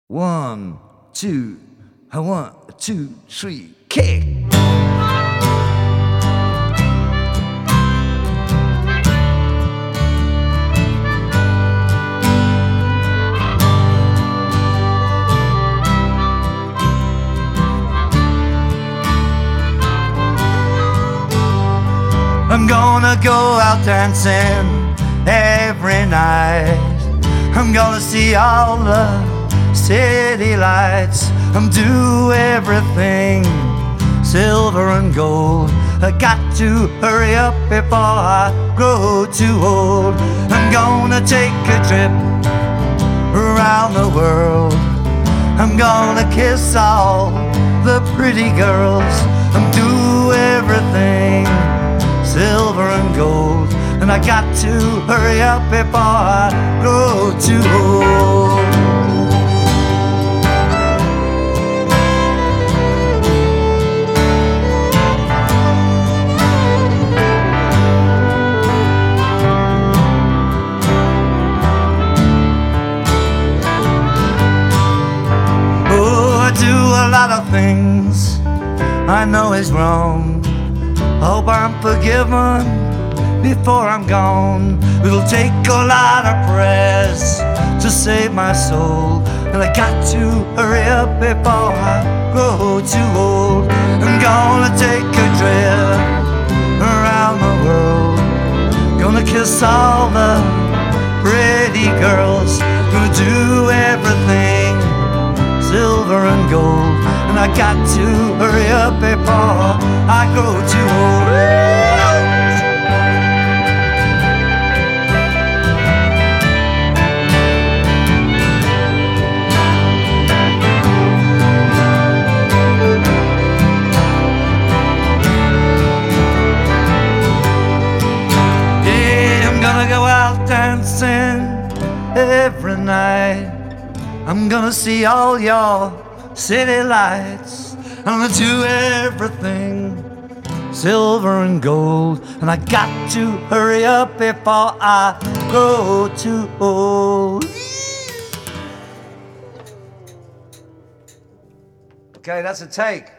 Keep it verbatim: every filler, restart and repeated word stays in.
One, two, one, two, three, kick! I'm gonna go out dancing every night. I'm gonna see all the city lights. I'm do everything silver and gold. I got to hurry up before I grow too old. I'm gonna take a trip around the world. I'm gonna kiss all the pretty girls. I'm do everything silver and gold, and I got to hurry up before I grow too old. Oh, I do a lot of things I know is wrong. Hope I'm forgiven before I'm gone. It'll take a lot of prayers to save my soul, and I got to hurry up before I grow too old. I'm gonna take a trip around the world. Gonna kiss all the pretty girls. Gonna do everything silver and gold, and I got to hurry up before I grow too old. Yeah, I'm gonna go out dancing every night. I'm gonna see all your city lights. I'm gonna do everything silver and gold, and I got to hurry up before I grow too old. Okay, that's a take.